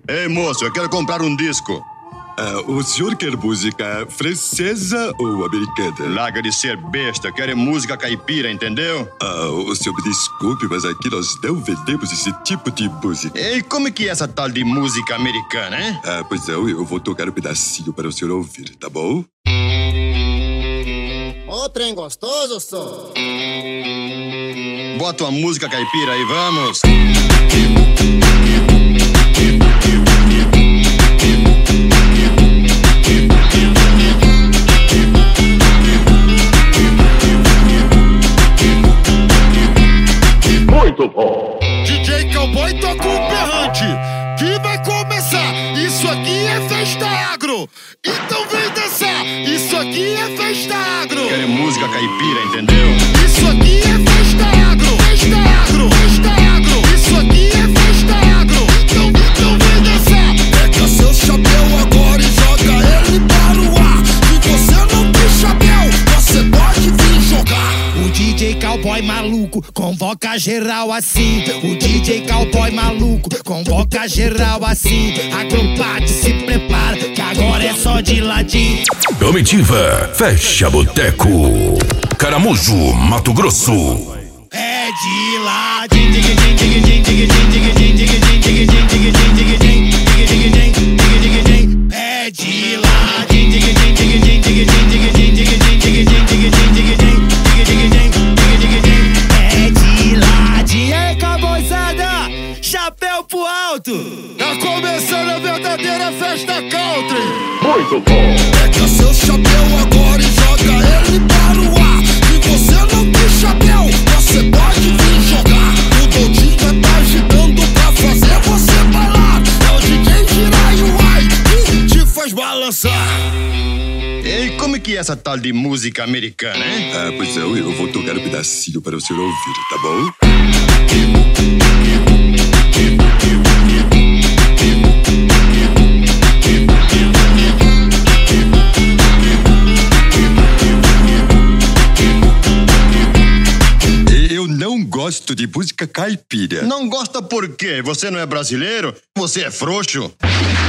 Ei, moço, eu quero comprar um disco. O senhor quer música francesa ou americana? Larga de ser besta, eu quero música caipira, entendeu? O senhor me desculpe, mas aqui nós não vendemos esse tipo de música. E como é que é essa tal de música americana, hein? Pois não, eu vou tocar um pedacinho para o senhor ouvir, tá bom? Ô, trem gostoso, só. Bota uma música caipira aí, vamos. Muito bom. DJ Cowboy toca um berrante que vai começar. Isso aqui é festa agro, então vem dançar. Isso aqui é festa agro. Quero música caipira, entendeu? Isso aqui é festa agro, festa agro, festa agro. Isso aqui é festa agro, então vem dançar. Pega seu chapéu agora e joga ele para o ar. Se você não tem chapéu, você pode vir jogar. O DJ Cowboy maluco convoca geral assim. O DJ Cowboy maluco convoca geral assim. Agrupado, se prepara que agora é só de ladinho. Comitiva Fecha Boteco, Caramujo, Mato Grosso. É de ladinho. É de ladinho. É de ladinho. Aí, cowboyzada, chapéu pro alto. Tá começando a verdadeira festa country. Muito bom. Pega seu chapéu agora e joga ele para o ar. Se você não tem chapéu, você pode vir jogar. O Doutinho já tá agitando pra fazer você bailar. É o DJ Jiraiuai que te faz balançar. E como é que é essa tal de música americana, hein? Pois não, eu vou tocar um pedacinho para o senhor ouvir, tá bom? Eu não gosto de música caipira. Não gosta por quê? Você não é brasileiro? Você é frouxo?